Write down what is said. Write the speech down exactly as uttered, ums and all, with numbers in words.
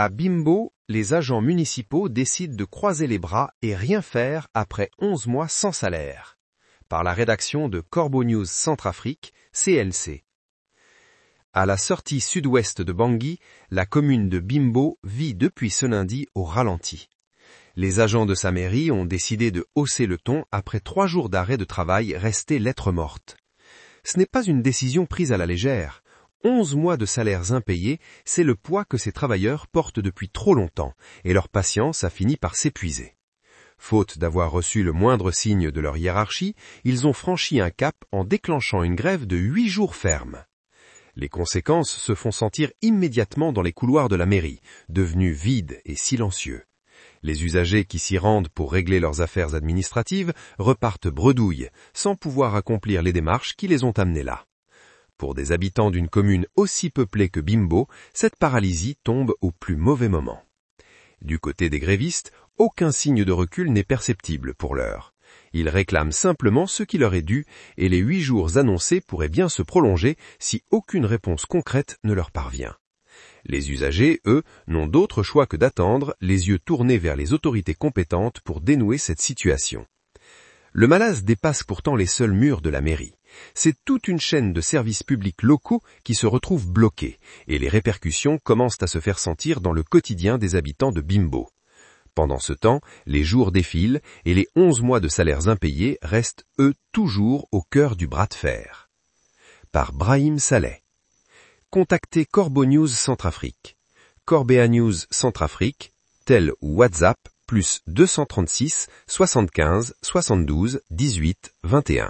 À Bimbo, les agents municipaux décident de croiser les bras et rien faire après onze mois sans salaire. Par la rédaction de Corbeau News Centrafrique, C N C. À la sortie sud-ouest de Bangui, la commune de Bimbo vit depuis ce lundi au ralenti. Les agents de sa mairie ont décidé de hausser le ton après trois jours d'arrêt de travail restés lettre morte. Ce n'est pas une décision prise à la légère. Onze mois de salaires impayés, c'est le poids que ces travailleurs portent depuis trop longtemps, et leur patience a fini par s'épuiser. Faute d'avoir reçu le moindre signe de leur hiérarchie, ils ont franchi un cap en déclenchant une grève de huit jours ferme. Les conséquences se font sentir immédiatement dans les couloirs de la mairie, devenus vides et silencieux. Les usagers qui s'y rendent pour régler leurs affaires administratives repartent bredouilles, sans pouvoir accomplir les démarches qui les ont amenés là. Pour des habitants d'une commune aussi peuplée que Bimbo, cette paralysie tombe au plus mauvais moment. Du côté des grévistes, aucun signe de recul n'est perceptible pour l'heure. Ils réclament simplement ce qui leur est dû et les huit jours annoncés pourraient bien se prolonger si aucune réponse concrète ne leur parvient. Les usagers, eux, n'ont d'autre choix que d'attendre, les yeux tournés vers les autorités compétentes pour dénouer cette situation. Le malaise dépasse pourtant les seuls murs de la mairie. C'est toute une chaîne de services publics locaux qui se retrouve bloquée, et les répercussions commencent à se faire sentir dans le quotidien des habitants de Bimbo. Pendant ce temps, les jours défilent et les onze mois de salaires impayés restent, eux, toujours au cœur du bras de fer. Par Brahim Saleh. Contactez Corbeau News Centrafrique. Corbea News Centrafrique, tel ou WhatsApp, plus deux cent trente-six, soixante-quinze, soixante-douze, dix-huit, vingt et un.